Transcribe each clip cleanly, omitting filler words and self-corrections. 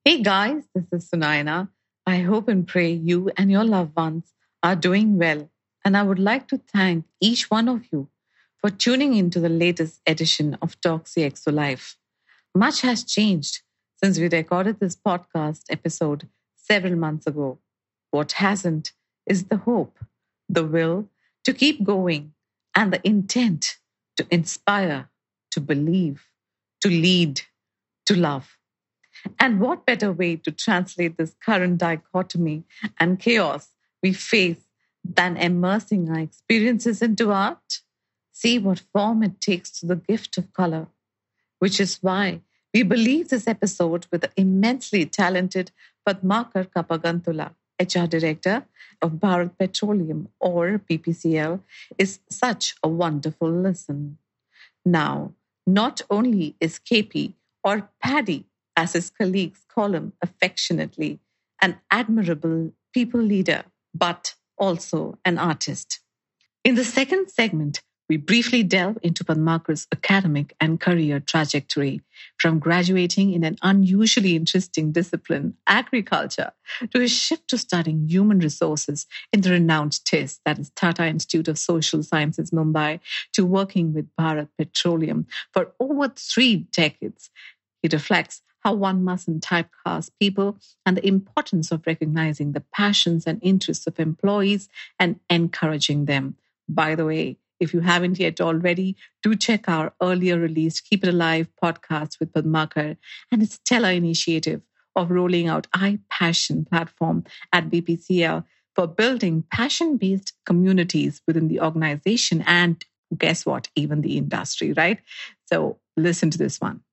Hey guys, this is Sunaina. I hope and pray you and your loved ones are doing well. And I would like to thank each one of you for tuning into the latest edition of Talk CXO Life. Much has changed since we recorded this podcast episode several months ago. What hasn't is the hope, the will to keep going, and the intent to inspire, to believe, to lead, to love. And what better way to translate this current dichotomy and chaos we face than immersing our experiences into art? See what form it takes to the gift of color, which is why we believe this episode with the immensely talented Padmakar Kapagantula, HR Director of Bharat Petroleum or BPCL, is such a wonderful listen. Now, not only is KP or Paddy, as his colleagues call him affectionately, an admirable people leader, but also an artist. In the second segment, we briefly delve into Padmakar's academic and career trajectory, from graduating in an unusually interesting discipline, agriculture, to his shift to studying human resources in the renowned TIS, that is Tata Institute of Social Sciences, Mumbai, to working with Bharat Petroleum for over 3 decades. He reflects how one mustn't typecast people and the importance of recognizing the passions and interests of employees and encouraging them. By the way, if you haven't yet already, do check our earlier released Keep It Alive podcast with Padmakar and its stellar initiative of rolling out iPassion platform at BPCL for building passion-based communities within the organization and guess what, even the industry, right? So listen to this one.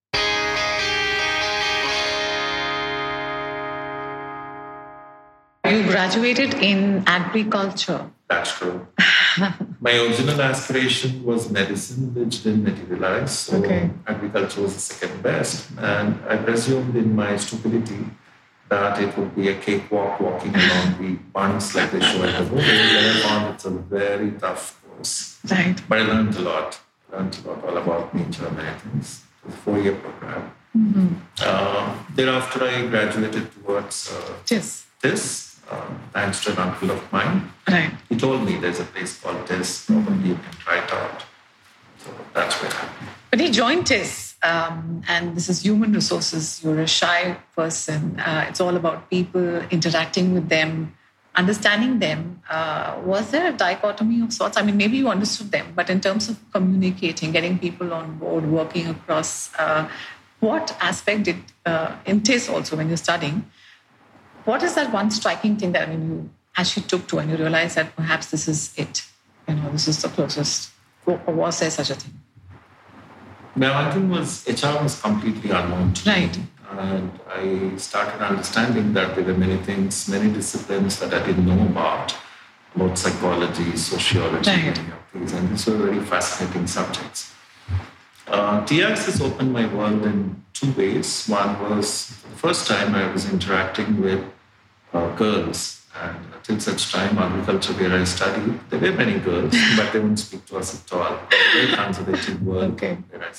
You graduated in agriculture. That's true. My original aspiration was medicine, which didn't materialize. So agriculture was the second best. And I presumed in my stupidity that it would be a cakewalk walking along the bunks like they show at the movie. And I found it's a very tough course. Right. But I learned a lot. All about nature and many things. It was a 4-year program. Thereafter, I graduated towards thanks to an uncle of mine. Right. He told me there's a place called TIS, probably you can try it out. So that's where I am. But he joined TIS, and this is human resources. You're a shy person. It's all about people, interacting with them, understanding them. Was there a dichotomy of sorts? I mean, maybe you understood them, but in terms of communicating, getting people on board, working across, what aspect did, in TIS also when you're studying, what is that one striking thing that you actually took to and you realized that perhaps this is it? This is the closest. Or was there such a thing? My one thing was HR was completely unknown to me. And I started understanding that there were many things, many disciplines that I didn't know about psychology, sociology, many of these. And these were very fascinating subjects. TIS opened my world in 2 ways. One was the first time I was interacting with girls. And till such time, agriculture where I studied, there were many girls, but they wouldn't speak to us at all. Very conservative world where I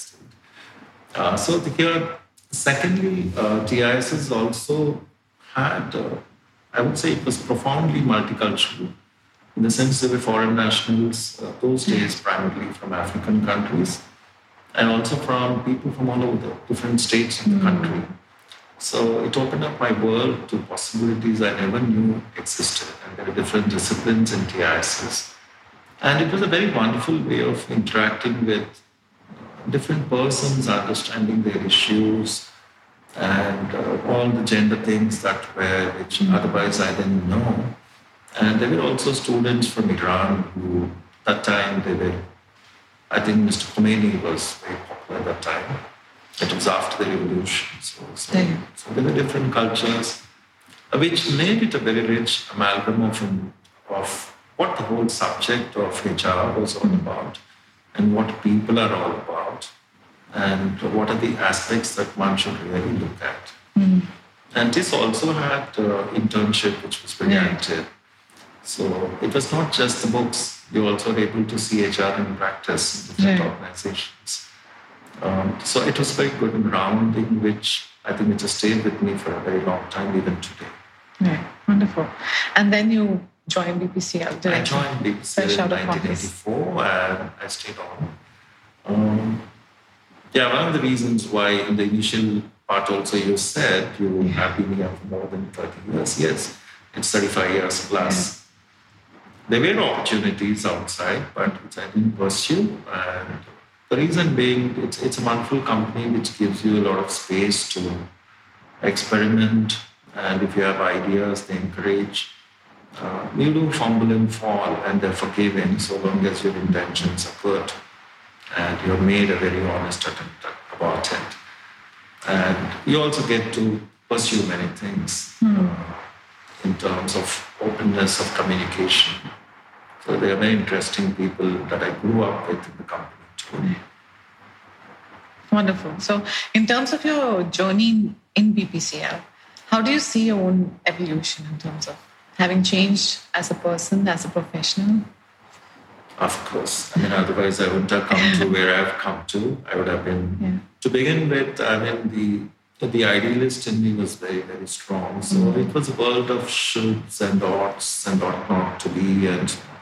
studied. Secondly, TIS has also had, I would say it was profoundly multicultural. In the sense there were foreign nationals those days, primarily from African countries, and also from people from all over the different states in the country. So it opened up my world to possibilities I never knew existed. And there were different disciplines in TISs. And it was a very wonderful way of interacting with different persons, understanding their issues, and all the gender things which otherwise I didn't know. And there were also students from Iran who, that time, I think Mr. Khomeini was very popular at that time. It was after the revolution. So there were different cultures, which made it a very rich amalgam of what the whole subject of HR was all about, and what people are all about, and what are the aspects that one should really look at. And this also had internship, which was very active. So it was not just the books. You also were able to see HR in practice in different organizations. So it was very good grounding, which I think it just stayed with me for a very long time, even today. Right. Wonderful. And then you joined BPCL I directly. joined Fresh BPCL out in of office. 1984 and I stayed on. Yeah, one of the reasons why in the initial part also you said you have been here for more than 30 years. Yes, it's 35 years plus. There were opportunities outside, but which I didn't pursue. And the reason being, it's a wonderful company which gives you a lot of space to experiment. And if you have ideas, they encourage. You do fumble and fall, and they're forgiving so long as your intentions are good and you've made a very honest attempt about it. And you also get to pursue many things in terms of openness of communication. So they are very interesting people that I grew up with in the company too. Wonderful. So, in terms of your journey in BPCL, how do you see your own evolution in terms of having changed as a person, as a professional? Of course. I mean, otherwise I wouldn't have come to where I've come to. I would have been, to begin with, I mean, the idealist in me was very, very strong. So it was a world of shoulds and oughts and ought not to be and so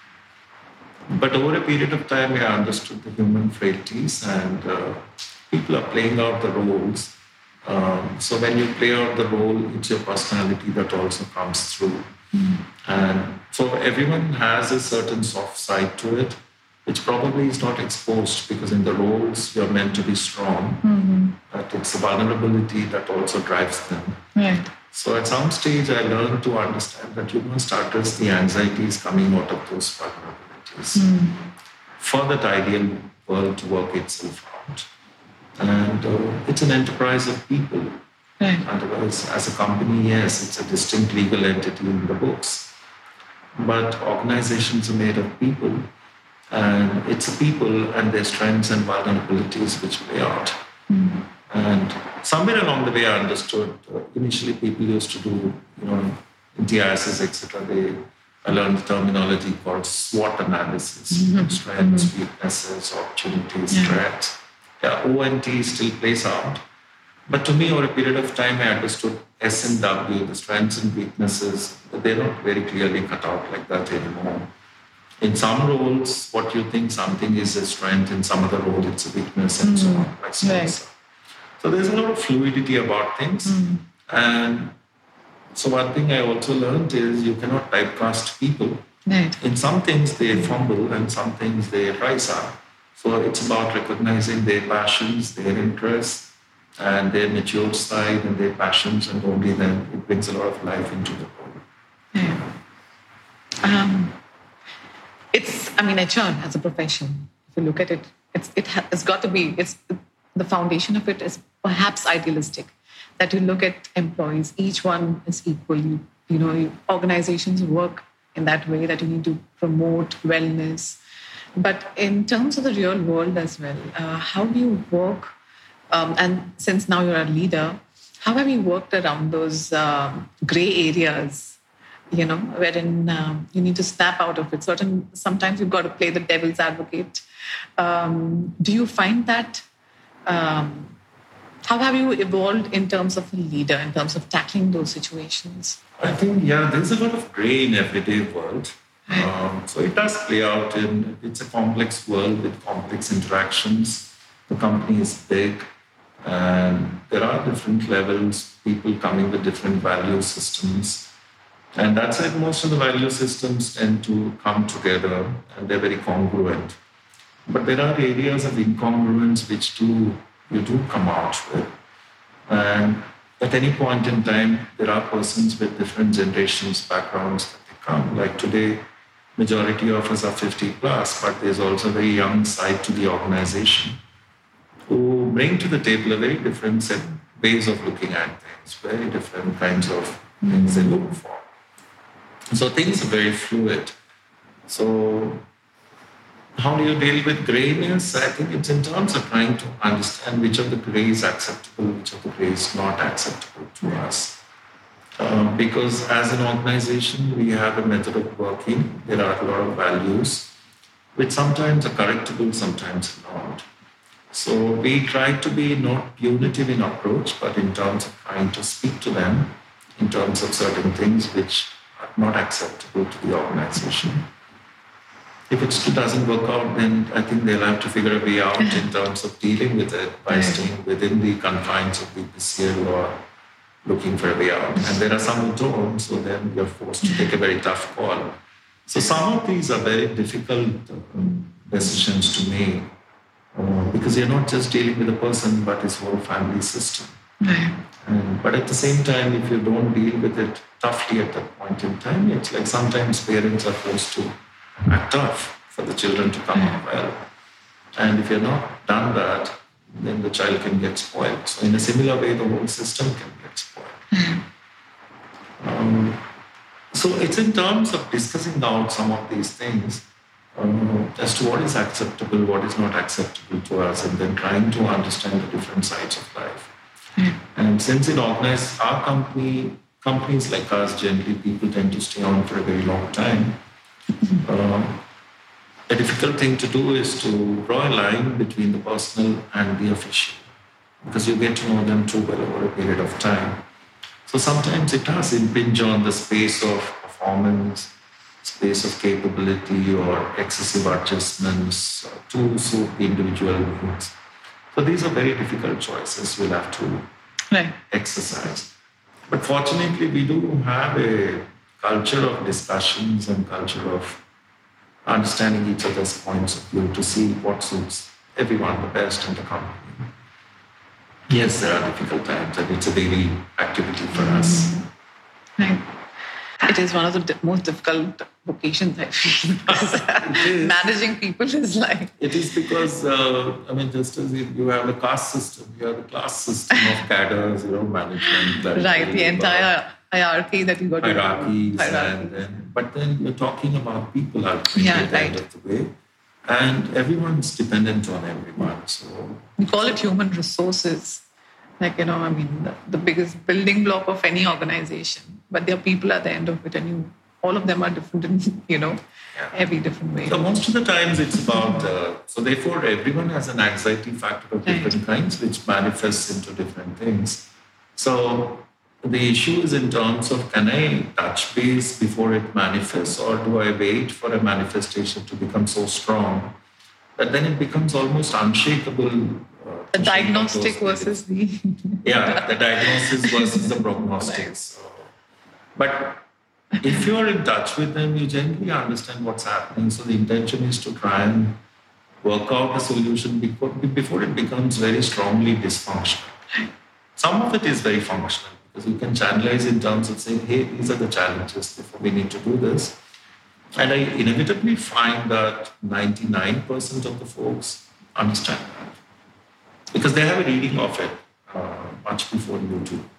on. But over a period of time, I understood the human frailties and people are playing out the roles. So when you play out the role, it's your personality that also comes through. And so everyone has a certain soft side to it, which probably is not exposed because in the roles you're meant to be strong, but it's the vulnerability that also drives them. Right. So at some stage, I learned to understand that you must address the anxieties coming out of those vulnerabilities for that ideal world to work itself out. And it's an enterprise of people. Right. Otherwise, as a company, yes, it's a distinct legal entity in the books. But organizations are made of people, and it's a people and their strengths and vulnerabilities which play out. And somewhere along the way, I understood. Initially, people used to do, DISs, etc. I learned the terminology called SWOT analysis: strengths, weaknesses, opportunities, threats. Yeah, ONT still plays out. But to me, over a period of time, I understood S&W, the strengths and weaknesses, they're not very clearly cut out like that anymore. In some roles, what you think something is a strength, in some other role, it's a weakness, and so on, vice versa. So there's a lot of fluidity about things. And so one thing I also learned is you cannot typecast people. Right. In some things, they fumble, and some things they rise up. So it's about recognizing their passions, their interests, and their mature side and their passions, and only then it brings a lot of life into the role. It's, HR as a profession, if you look at it, it's got to be, the foundation of it is perhaps idealistic, that you look at employees, each one is equal. Organizations work in that way, that you need to promote wellness. But in terms of the real world as well, how do you work? And since now you're a leader, how have you worked around those gray areas, wherein you need to snap out of it? Sometimes you've got to play the devil's advocate. Do you find that? How have you evolved in terms of a leader, in terms of tackling those situations? I think, there's a lot of gray in everyday world. So it does play out it's a complex world with complex interactions. The company is big. And there are different levels, people coming with different value systems. And that's it. Most of the value systems tend to come together and they're very congruent. But there are areas of incongruence which you do come out with. And at any point in time, there are persons with different generations, backgrounds that they come. Like today, majority of us are 50 plus, but there's also a very young side to the organization who bring to the table a very different set ways of looking at things, very different kinds of things they look for. So things are very fluid. So how do you deal with grayness? I think it's in terms of trying to understand which of the gray is acceptable, which of the gray is not acceptable to us. Because as an organization, we have a method of working. There are a lot of values, which sometimes are correctable, sometimes not. So we try to be not punitive in approach, but in terms of trying to speak to them in terms of certain things which are not acceptable to the organization. If it doesn't work out, then I think they'll have to figure a way out in terms of dealing with it by staying within the confines of BPCL or looking for a way out. And there are some who don't, so then you're forced to take a very tough call. So some of these are very difficult decisions to make because you're not just dealing with a person, but his whole family system. But at the same time, if you don't deal with it toughly at that point in time, it's like sometimes parents are forced to act tough for the children to come out well. And if you're not done that, then the child can get spoiled. So in a similar way, the whole system can get spoiled. So it's in terms of discussing out some of these things as to what is acceptable, what is not acceptable to us, and then trying to understand the different sides of life. And since it organized our company, companies like us, generally people tend to stay on for a very long time. A difficult thing to do is to draw a line between the personal and the official, because you get to know them too well over a period of time. So sometimes it does impinge on the space of performance, space of capability, or excessive adjustments to suit the individual needs. So these are very difficult choices we'll have to exercise. But fortunately, we do have a culture of discussions and culture of understanding each other's points of view to see what suits everyone the best in the company. Yes, there are difficult times, and it's a daily activity for us. Right. It is one of the most difficult vocations, I feel. Managing people is like... It is because, just as you have the caste system, you have the class system of cadres, management. Right, the entire hierarchy that you got to... Hierarchies. But then you're talking about people at the end of the way. And everyone's dependent on everyone. So we call it human resources. The biggest building block of any organization. But there are people at the end of it, and all of them are different in, every different way. So most of the times it's about, so therefore everyone has an anxiety factor of different kinds, which manifests into different things. So the issue is in terms of, can I touch base before it manifests, or do I wait for a manifestation to become so strong that then it becomes almost unshakable? The diagnostic versus the... the diagnosis versus the prognostics. But if you're in touch with them, you generally understand what's happening. So the intention is to try and work out a solution before it becomes very strongly dysfunctional. Some of it is very functional, because you can channelize in terms of saying, hey, these are the challenges, therefore we need to do this. And I inevitably find that 99% of the folks understand that, because they have a reading of it much before you do.